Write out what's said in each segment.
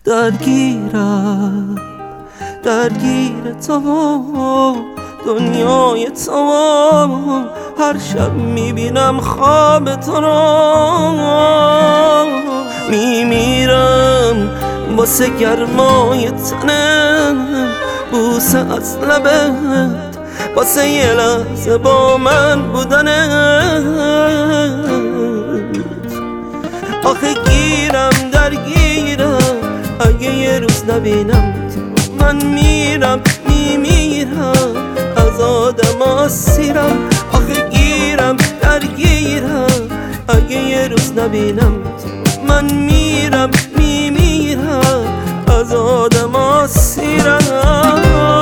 درگیرم درگیر تو دنیای تو هر شب میبینم خواب تو رو میمیرم واسه گرمای تنم بوسه از لبت واسه یه لحظه با من بودنت آخه گیرم درگیرم اگه یه روز نبینم تو من میمیرم از آدم اسیرم آخه گیرم درگیرم اگه یه روز نبینم تو من میمیرم از آدم اسیرم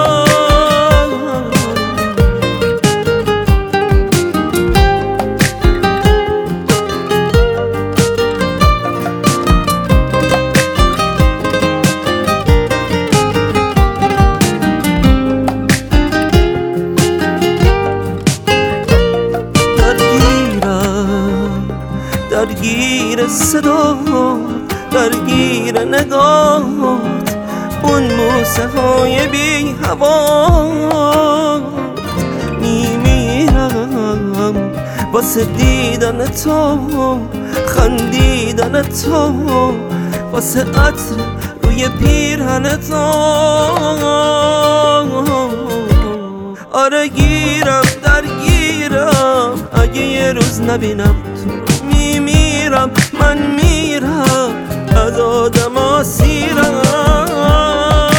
درگیر صدا درگیر نگاهت اون بوسه های بی هوات میمیرم واسه دیدن تو خندیدن تو واسه عطر روی پیرهن تو آره گیرم درگیرم اگه یه روز نبینم تو میمیرم من میرم از آدم اسیرم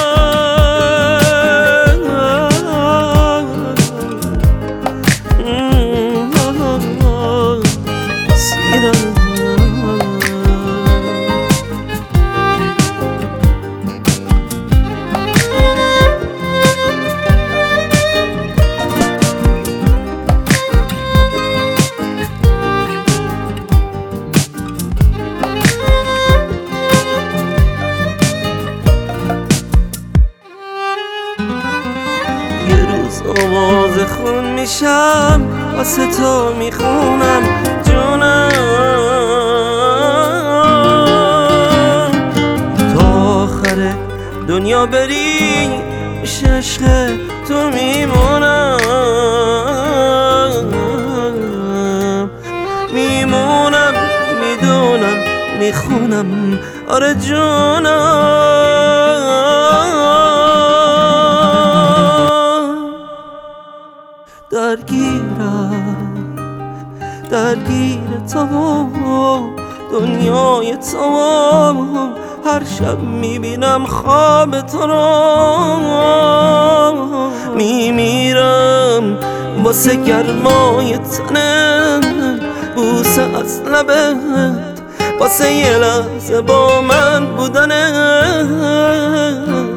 آواز خون میشم واسه تو میخونم جونم تا آخر دنیا بری میشه عشق تو میمونم میدونم میخونم آره جونم درگیر تو دنیای تو هر شب میبینم خواب تو رو میمیرم واسه گرمای تنم بوسه از لبت واسه یه لحظه با من بودنت